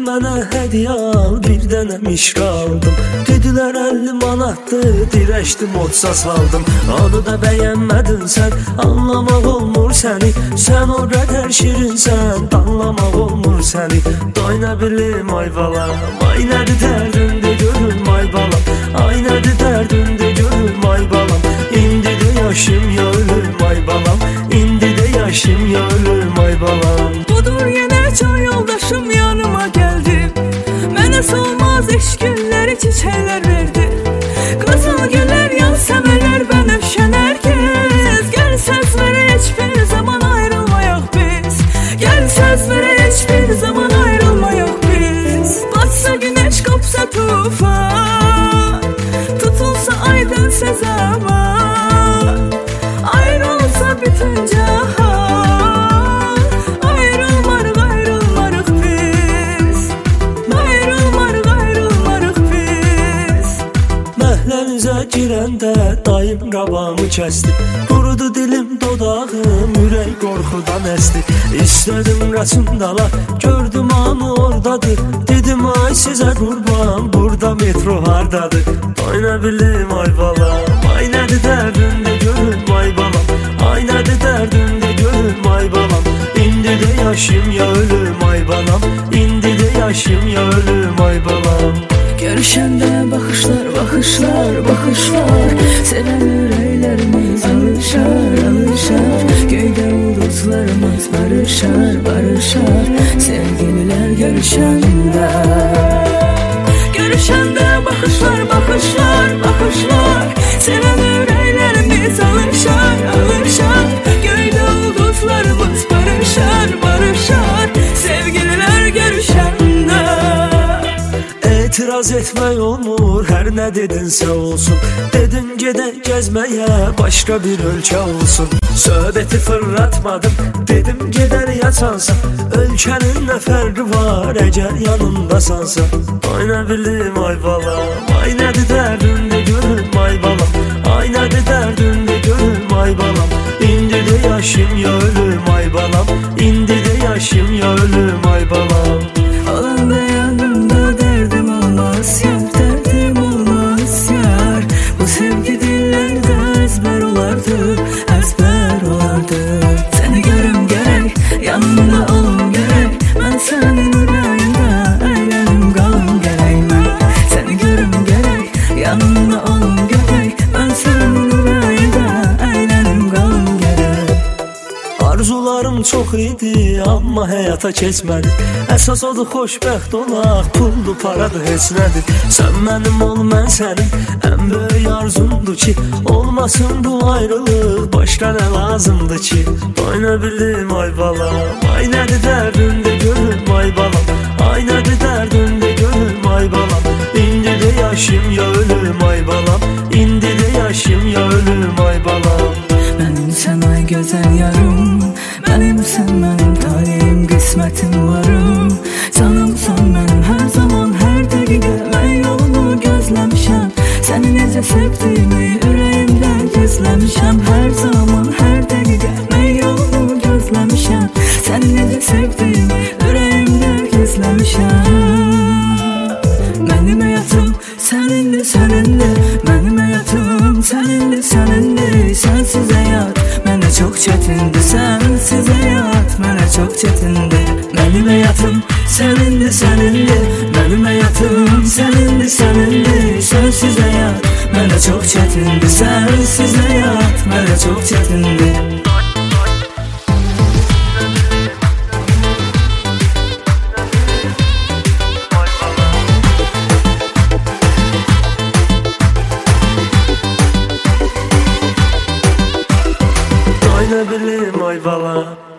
mənə hədiyyə al, bir dənə mişqa aldım. Dedilər 50 manatdır, dirəşdim otsa saldım. Onu da bəyənmədin sən, anlamaq olmur səni. Sən o qədər şirinsən, danlamaq olmur səni. Doy nə bilim ay balam, ay nədir dərdin de görüm ay balam. Ay nədir dərdin de görüm ay balam. İndi də yaşım ya ölüm ay balam. İndi də yaşım ya ölüm ay balam. Budur yenə can yoldaşım yanıma gəldi. Mənə solmaz eşq gülləri çiçəklər verdi. Qızıl güllər yan səmələr bənövşənər kez. Gəl söz verə heç bir zaman ayrılmayaq biz. Gəl söz verə heç bir zaman ayrılmayaq biz. Batsa günəş qopsa tufan, tutulsa aydın səzaman, ayrılsa bütün cahan, ayrılmarıq biz. Ayrılmarıq biz. Məhlənizə girəndə dayım qabağımı kəsdi. Qurudu dilim dodağım, ürək qorxudan əsdi. İstədim qaçım dala, gördüm anı oradadır. Dedim ay sizə qurban, burada metro hardadır. Ay nə bilim ay balam, ay nədir dərdin de görüm ay balam. Ay nədir dərdin de görüm ay balam. İndi də yaşım ya ölüm ay balam. İndi də yaşım ya ölüm ay balam. Görüşəndə baxışlar, baxışlar, baxışlar. Sevən ürəklərimiz alışar, alışar. Göydə ulduzlarımız barışar, barışar. Sevgililər görüşəndə. Görüşəndə baxışlar, baxışlar, baxışlar. Sevən ürəklərimiz alışar, alışar. Göydə ulduzlarımız barışar, barışar. Sevgililər görüşəndə. İtiraz etmək olmur, hər nə dedinsə olsun. Dedin gedək gəzməyə, başqa bir ölkə olsun. Söhbəti fırlatmadım, dedim gedər yaçansa. Ölkənin nə fərqi var, əgər yanımdasansa. Ay nə bilim ay balam, ay nədir dərdin de görüm ay balam. Ay nədir dərdin de görüm ay balam. İndi də yaşım ya ölüm ay balam. İndi də yaşım ya ölüm ay balam. Olanda yanımda derdim olmaz yar, derdim olmaz yar. Bu sevgi dillerde ezber olardı, ezber olardı. Seni görüm gerek, yanımda olum gerek. Ben senin ürəyində əylənim qalım gerek. Mən seni görüm gerek, yanımda olum gerek. Ben senin ürəyində əylənim qalım gerek. Arzularım çox idi, amma həyata keçmədi. Əsas odur xoşbəxt olaq, puldu paradır heç nədir. Sən mənim ol, mən sənin, ən böyük arzumdur ki, olmasın bu ayrılıq, başqa nə lazımdır ki. Ay nə bilim ay balam, ay nədir dərdin de görüm ay balam. Ay nədir dərdin de görüm ay balam. İndi də yaşım ya ölüm ay balam. İndi də yaşım ya ölüm ay balam. Mənim sən ay gözəl yarım, mənimsən mənim talihim, qismətim varım. Canımsan mənim hər zaman, hər dəqiqə mən yolunu gözləmişəm. Səni necə sevdiyimi ürəyimdə gizləmişəm. Hər zaman, hər dəqiqə mən yolunu gözləmişəm. Səni necə sevdiyimi ürəyimdə gizləmişəm. Mənim həyatım sənindir, sənindir. Mənim həyatım sənindir, sənindir. Sənsiz həyat mənə çox çətindir. Sənsiz həyat mənə çox çətindir. Mənim həyatım sənindir, sənindir. Mənim həyatım sənindir, sənindir. Sənsiz həyat mənə çox çətindir. Sənsiz həyat mənə çox çətindir. Ay nə bilim ay balam.